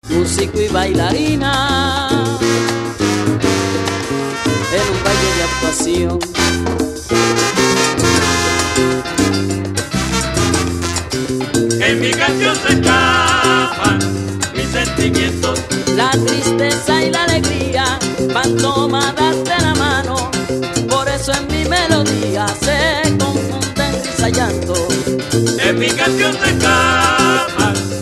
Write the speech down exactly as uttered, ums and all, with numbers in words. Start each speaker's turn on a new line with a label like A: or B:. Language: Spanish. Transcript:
A: músico y bailarina en un baile de actuación.
B: En mi canción se escapan mis sentimientos,
A: La tristeza y la alegría van tomadas de la mano, por eso en mi melodía se confunden risa y llanto.
B: en mi canción se escapan